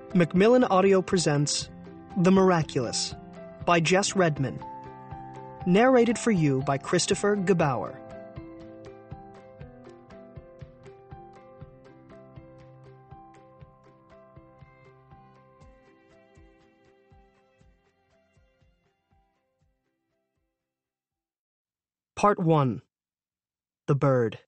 Macmillan Audio presents The Miraculous by Jess Redman. Narrated for you by Christopher Gebauer. Part 1. The Bird.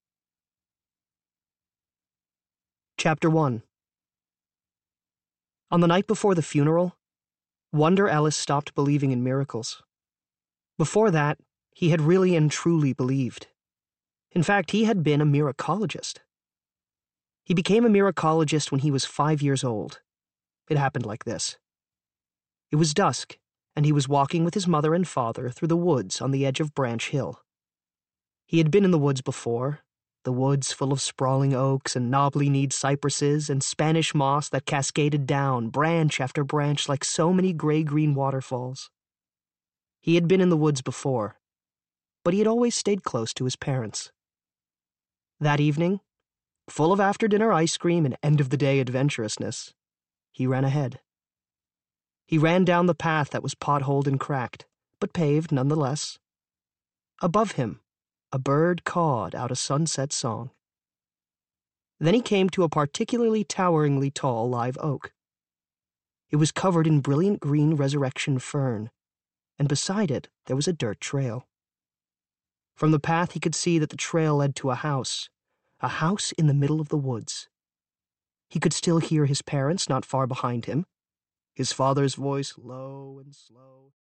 Chapter 1. On the night before the funeral, Wonder Ellis stopped believing in miracles. Before that, he had really and truly believed. In fact, he had been a miracologist. He became a miracologist when he was 5 years old. It happened like this. It was dusk, and he was walking with his mother and father through the woods on the edge of Branch Hill. He had been in the woods before, the woods full of sprawling oaks and knobbly-kneed cypresses and Spanish moss that cascaded down, branch after branch, like so many gray-green waterfalls. He had been in the woods before, but he had always stayed close to his parents. That evening, full of after-dinner ice cream and end-of-the-day adventurousness, he ran ahead. He ran down the path that was potholed and cracked, but paved nonetheless. Above him, a bird cawed out a sunset song. Then he came to a particularly toweringly tall live oak. It was covered in brilliant green resurrection fern, and beside it there was a dirt trail. From the path he could see that the trail led to a house in the middle of the woods. He could still hear his parents not far behind him, his father's voice low and slow.